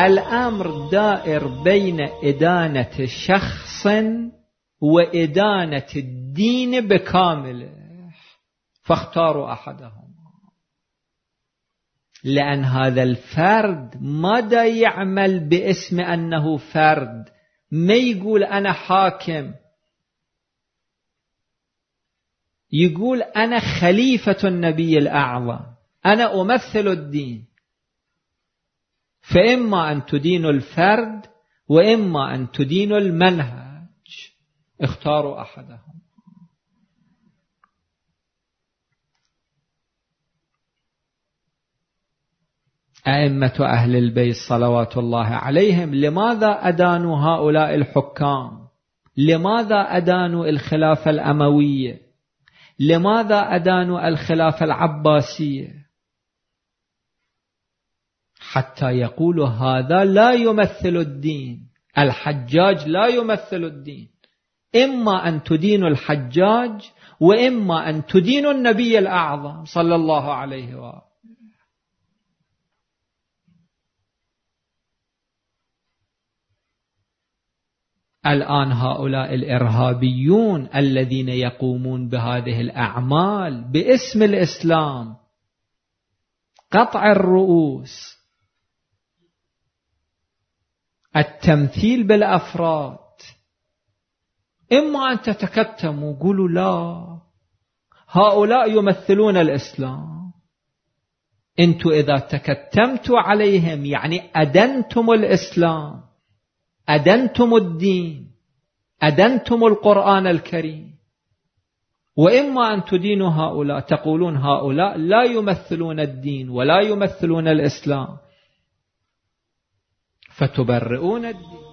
الأمر دائر بين إدانة شخص وإدانة الدين بكامله، فاختاروا أحدهم، لأن هذا الفرد ماذا يعمل باسم أنه فرد، ما يقول أنا حاكم، يقول أنا خليفة النبي الأعظم، أنا أمثل الدين. فإما أن تدين الفرد وإما أن تدين المنهج، اختاروا أحدهم. أئمة أهل البيت صلوات الله عليهم لماذا أدانوا هؤلاء الحكام؟ لماذا أدانوا الخلافة الأموية؟ لماذا أدانوا الخلافة العباسية؟ حتى يقولوا هذا لا يمثل الدين، الحجاج لا يمثل الدين. إما أن تدين الحجاج وإما أن تدين النبي الأعظم صلى الله عليه وآله. الآن هؤلاء الإرهابيون الذين يقومون بهذه الأعمال باسم الإسلام، قطع الرؤوس، التمثيل بالأفراد، إما أن تتكتموا وقولوا لا هؤلاء يمثلون الإسلام. أنتم إذا تكتمتوا عليهم يعني أدنتم الإسلام، أدنتم الدين، أدنتم القرآن الكريم. وإما أن تدينوا هؤلاء، تقولون هؤلاء لا يمثلون الدين ولا يمثلون الإسلام، فتبرئون الدين.